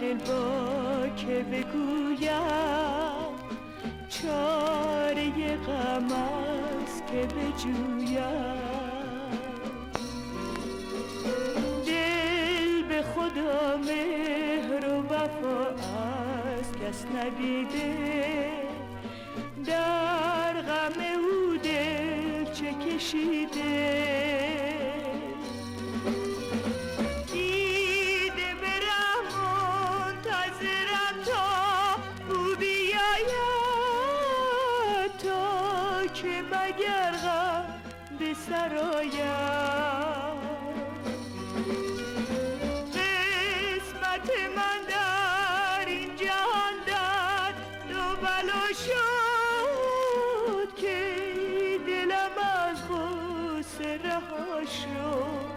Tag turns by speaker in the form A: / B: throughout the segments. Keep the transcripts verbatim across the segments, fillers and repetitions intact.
A: دل با که بگویم، چاره غم است که بجویم. دل به خدا مهر و وفا از کس ندیده، در غم او دل چه کشیده. دیده به ره منتظرم تا او بیاید، تا که مگر غم به سر آید. قسمت من در این جهان در دو بلا شد، که دلم از غصه رها شد.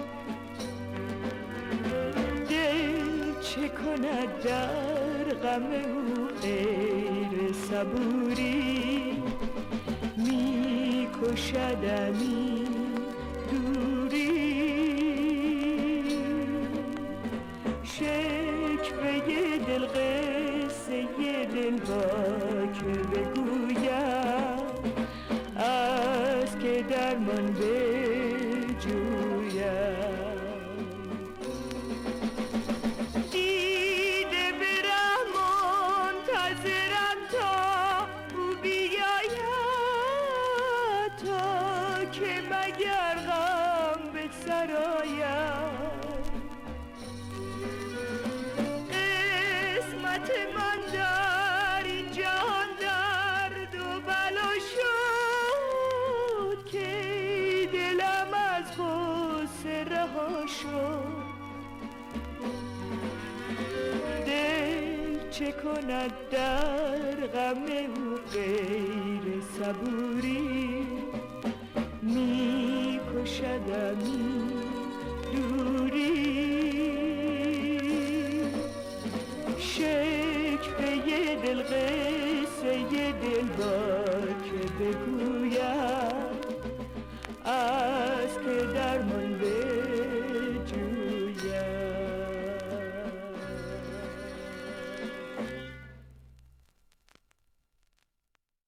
A: دل چه کند در غم او غیر صبوری، می کشدمی دوری. شکوه دل قصه دل با که بگویم، از که درمان بجویم. دیده به ره منتظرم تا او بیاید، تا که مگر غم به سر آید. قسمت من در این جهان در دو بلا شد، که دلم از غصه رها شد. دل چه کند در غم او غیر صبوری، می کشدمی دوری. شکوه دل قصه دل با که بگویم،